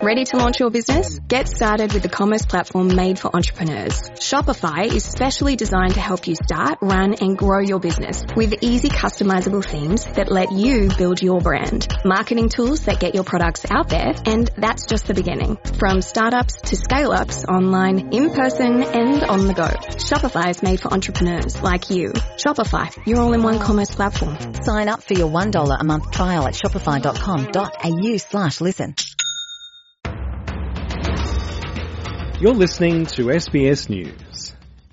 Ready to launch your business? Get started with the commerce platform made for entrepreneurs. Shopify is specially designed to help you start, run and grow your business with easy customizable themes that let you build your brand. Marketing tools that get your products out there, and that's just the beginning. From startups to scale-ups, online, in person and on the go. Shopify is made for entrepreneurs like you. Shopify, your all-in-one commerce platform. Sign up for your $1 a month trial at shopify.com.au/listen. You're listening to SBS News.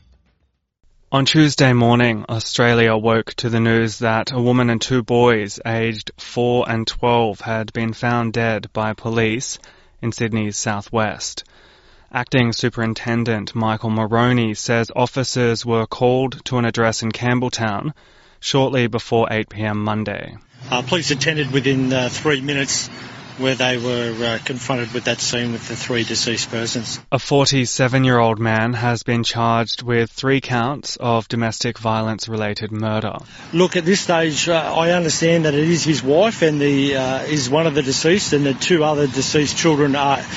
On Tuesday morning, Australia woke to the news that a woman and two boys aged 4 and 12 had been found dead by police in Sydney's southwest. Acting Superintendent Michael Moroney says officers were called to an address in Campbelltown shortly before 8 p.m. Monday. Police attended within 3 minutes where they were confronted with that scene with the 3 deceased persons. A 47-year-old man has been charged with 3 counts of domestic violence-related murder. Look, at this stage, I understand that it is his wife and is one of the deceased, and the 2 other deceased children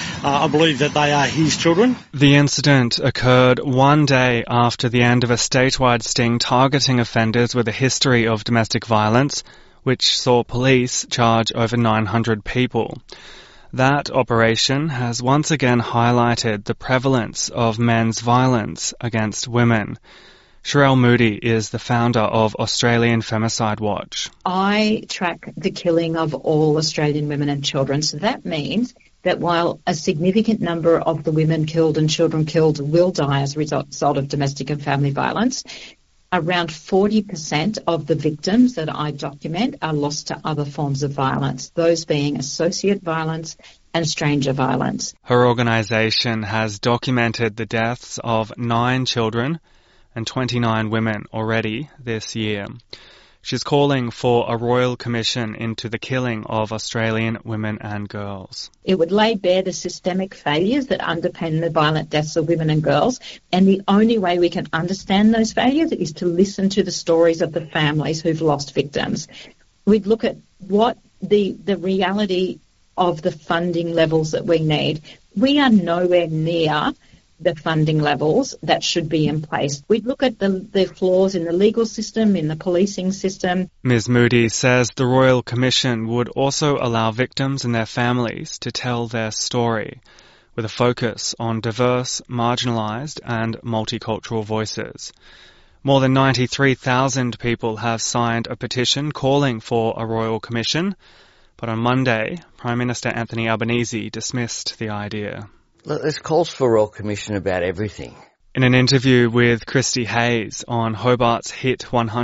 I believe that they are his children. The incident occurred 1 day after the end of a statewide sting targeting offenders with a history of domestic violence, which saw police charge over 900 people. That operation has once again highlighted the prevalence of men's violence against women. Sherelle Moody is the founder of Australian Femicide Watch. I track the killing of all Australian women and children, so that means that while a significant number of the women killed and children killed will die as a result of domestic and family violence, around 40% of the victims that I document are lost to other forms of violence, those being associate violence and stranger violence. Her organisation has documented the deaths of 9 children and 29 women already this year. She's calling for a royal commission into the killing of Australian women and girls. It would lay bare the systemic failures that underpin the violent deaths of women and girls, and the only way we can understand those failures is to listen to the stories of the families who've lost victims. We'd look at what the reality of the funding levels that we need. We are nowhere near the funding levels that should be in place. We'd look at the flaws in the legal system, in the policing system. Ms Moody says the Royal Commission would also allow victims and their families to tell their story, with a focus on diverse, marginalised and multicultural voices. More than 93,000 people have signed a petition calling for a Royal Commission, but on Monday, Prime Minister Anthony Albanese dismissed the idea. Look, there's calls for a Royal Commission about everything. In an interview with Christy Hayes on Hobart's Hit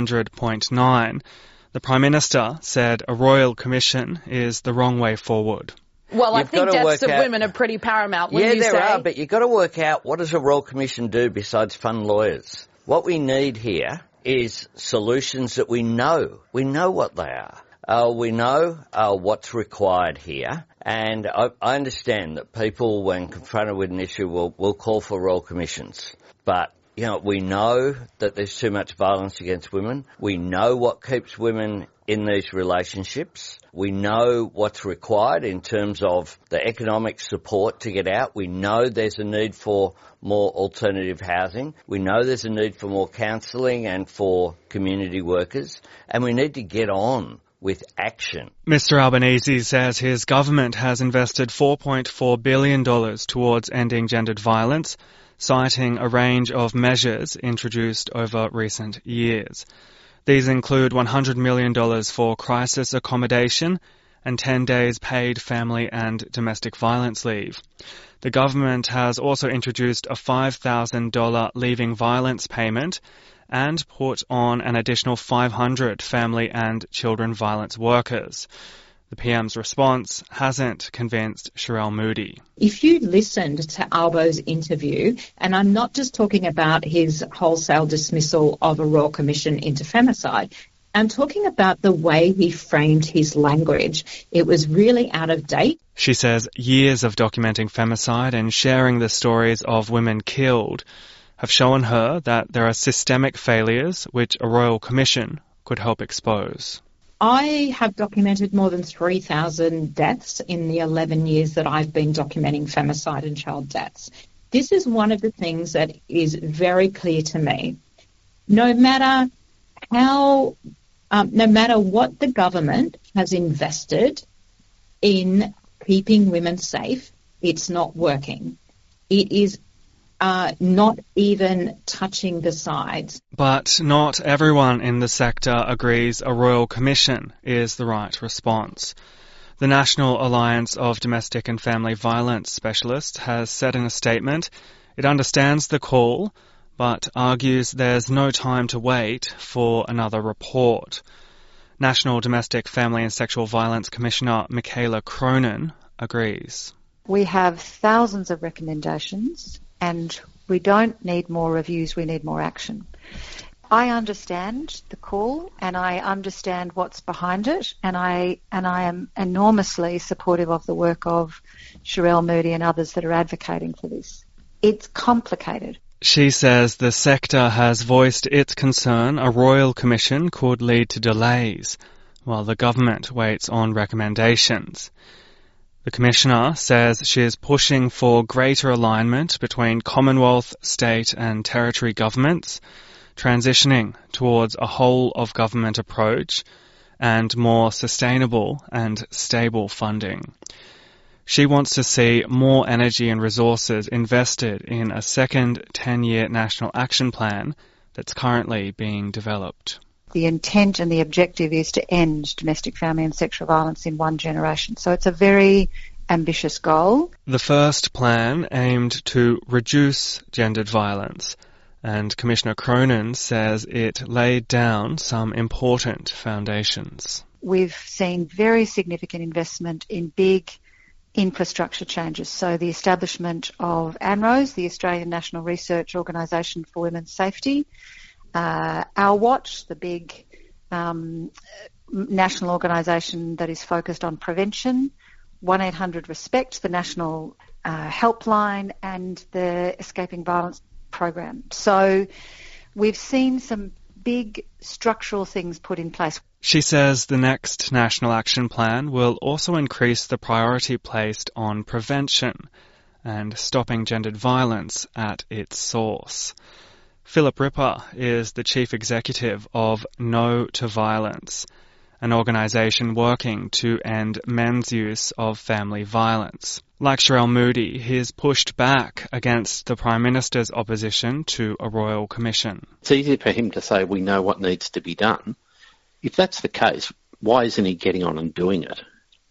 100.9, the Prime Minister said a Royal Commission is the wrong way forward. Well, I think deaths of women are pretty paramount, wouldn't you say? Yeah, there are, but you've got to work out what does a Royal Commission do besides fund lawyers. What we need here is solutions that we know. We know what they are. We know what's required here. And I understand that people, when confronted with an issue, will call for royal commissions. But, you know, we know that there's too much violence against women. We know what keeps women in these relationships. We know what's required in terms of the economic support to get out. We know there's a need for more alternative housing. We know there's a need for more counselling and for community workers. And we need to get on with action. Mr Albanese says his government has invested $4.4 billion towards ending gendered violence, citing a range of measures introduced over recent years. These include $100 million for crisis accommodation and 10 days paid family and domestic violence leave. The government has also introduced a $5,000 leaving violence payment and put on an additional 500 family and children violence workers. The PM's response hasn't convinced Sherelle Moody. If you listened to Albo's interview, and I'm not just talking about his wholesale dismissal of a Royal Commission into femicide, I'm talking about the way he framed his language. It was really out of date. She says years of documenting femicide and sharing the stories of women killed have shown her that there are systemic failures which a Royal Commission could help expose. I have documented more than 3,000 deaths in the 11 years that I've been documenting femicide and child deaths. This is one of the things that is very clear to me. No matter what the government has invested in keeping women safe, it's not working. It is not even touching the sides. But not everyone in the sector agrees a royal commission is the right response. The National Alliance of Domestic and Family Violence Specialists has said in a statement it understands the call, but argues there's no time to wait for another report. National Domestic, Family and Sexual Violence Commissioner Michaela Cronin agrees. We have thousands of recommendations and we don't need more reviews, we need more action. I understand the call and I understand what's behind it and I am enormously supportive of the work of Sherelle Moody and others that are advocating for this. It's complicated. She says the sector has voiced its concern a royal commission could lead to delays while the government waits on recommendations. The Commissioner says she is pushing for greater alignment between Commonwealth, state and territory governments, transitioning towards a whole-of-government approach and more sustainable and stable funding. She wants to see more energy and resources invested in a second 10-year National Action Plan that's currently being developed. The intent and the objective is to end domestic, family and sexual violence in one generation. So it's a very ambitious goal. The first plan aimed to reduce gendered violence, and Commissioner Cronin says it laid down some important foundations. We've seen very significant investment in big infrastructure changes. So the establishment of ANROS, the Australian National Research Organisation for Women's Safety, Our Watch, the big national organisation that is focused on prevention, 1-800-RESPECT, the national helpline, and the Escaping Violence program. So we've seen some big structural things put in place. She says the next National Action Plan will also increase the priority placed on prevention and stopping gendered violence at its source. Philip Ripper is the Chief Executive of No to Violence, an organisation working to end men's use of family violence. Like Sherelle Moody, he's pushed back against the Prime Minister's opposition to a royal commission. It's easy for him to say we know what needs to be done. If that's the case, why isn't he getting on and doing it?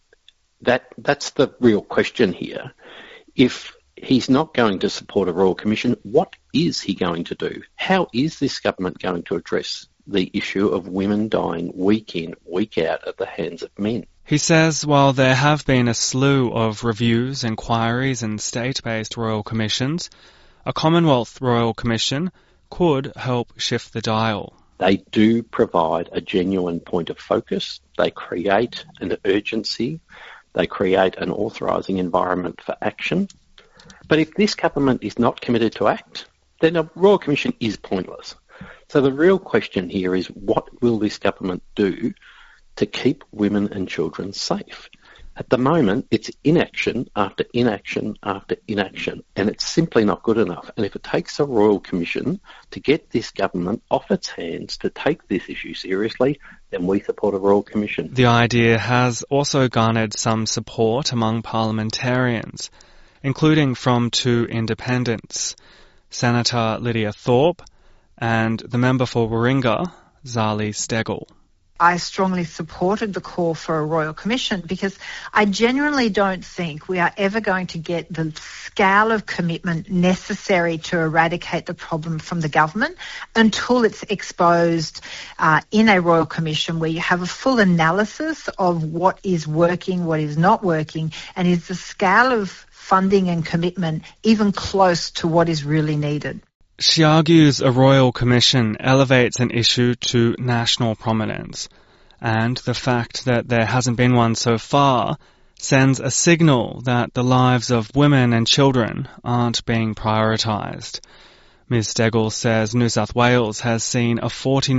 That's the real question here. If he's not going to support a royal commission, what is he going to do? How is this government going to address the issue of women dying week in, week out at the hands of men? He says while there have been a slew of reviews, inquiries and state-based royal commissions, a Commonwealth Royal Commission could help shift the dial. They do provide a genuine point of focus. They create an urgency. They create an authorising environment for action. But if this government is not committed to act, then a Royal Commission is pointless. So the real question here is, what will this government do to keep women and children safe? At the moment, it's inaction after inaction after inaction, and it's simply not good enough. And if it takes a Royal Commission to get this government off its hands to take this issue seriously, then we support a Royal Commission. The idea has also garnered some support among parliamentarians, including from two independents, Senator Lydia Thorpe and the member for Warringah, Zali Steggall. I strongly supported the call for a Royal Commission because I genuinely don't think we are ever going to get the scale of commitment necessary to eradicate the problem from the government until it's exposed in a Royal Commission where you have a full analysis of what is working, what is not working, and is the scale of funding and commitment even close to what is really needed. She argues a Royal Commission elevates an issue to national prominence, and the fact that there hasn't been one so far sends a signal that the lives of women and children aren't being prioritised. Ms Steggall says New South Wales has seen a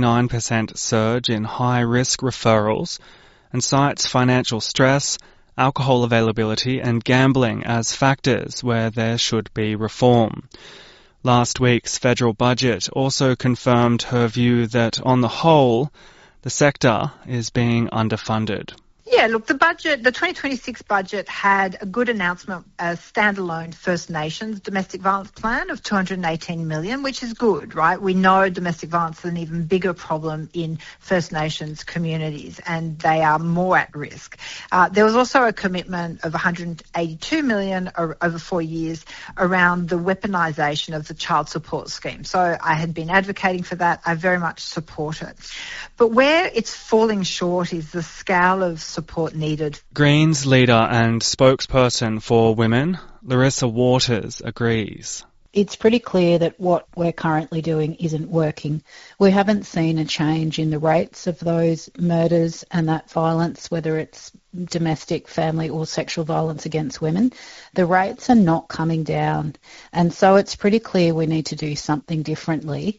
49% surge in high-risk referrals and cites financial stress, alcohol availability and gambling as factors where there should be reform. Last week's federal budget also confirmed her view that, on the whole, the sector is being underfunded. Yeah, look, the 2026 budget had a good announcement, a standalone First Nations domestic violence plan of $218 million, which is good, right? We know domestic violence is an even bigger problem in First Nations communities, and they are more at risk. There was also a commitment of $182 million over 4 years around the weaponisation of the child support scheme. So I had been advocating for that. I very much support it. But where it's falling short is the scale of support needed. Greens leader and spokesperson for women, Larissa Waters, agrees. It's pretty clear that what we're currently doing isn't working. We haven't seen a change in the rates of those murders and that violence, whether it's domestic, family or sexual violence against women. The rates are not coming down. And so it's pretty clear we need to do something differently.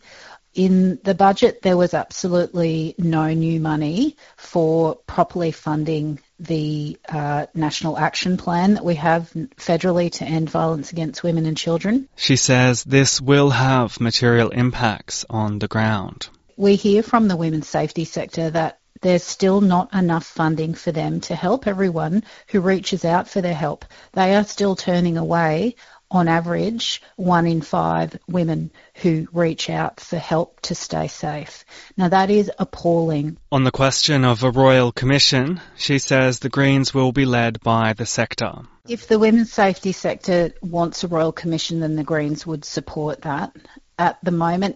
In the budget, there was absolutely no new money for properly funding the National Action Plan that we have federally to end violence against women and children. She says this will have material impacts on the ground. We hear from the women's safety sector that there's still not enough funding for them to help everyone who reaches out for their help. They are still turning away, on average, 1 in 5 women who reach out for help to stay safe. Now, that is appalling. On the question of a royal commission, she says the Greens will be led by the sector. If the women's safety sector wants a royal commission, then the Greens would support that. At the moment,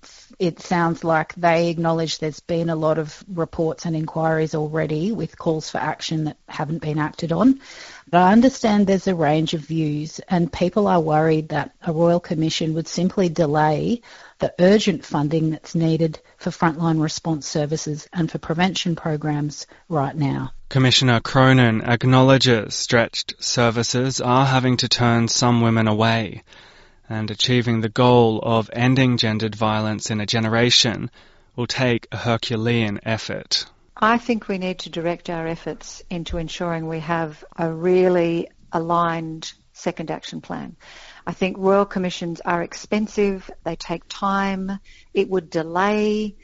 it sounds like they acknowledge there's been a lot of reports and inquiries already with calls for action that haven't been acted on. But I understand there's a range of views, and people are worried that a royal commission would simply delay the urgent funding that's needed for frontline response services and for prevention programs right now. Commissioner Cronin acknowledges stretched services are having to turn some women away, and achieving the goal of ending gendered violence in a generation will take a Herculean effort. I think we need to direct our efforts into ensuring we have a really aligned second action plan. I think royal commissions are expensive, they take time, it would delay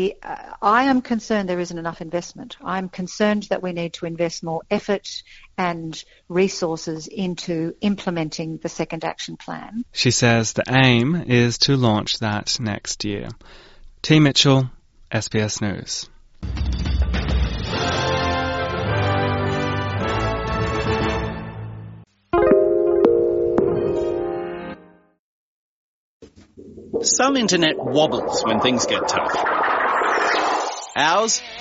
I am concerned there isn't enough investment. I'm concerned that we need to invest more effort and resources into implementing the second action plan. She says the aim is to launch that next year. T. Mitchell, SBS News. Some internet wobbles when things get tough. Ours?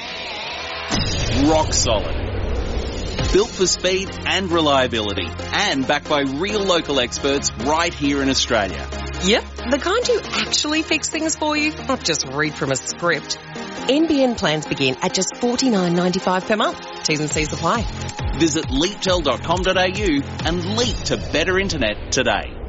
Rock solid. Built for speed and reliability, and backed by real local experts right here in Australia. Yep, the kind who actually fix things for you, not just read from a script. NBN plans begin at just $49.95 per month. T's and C's apply. Visit leaptel.com.au and leap to better internet today.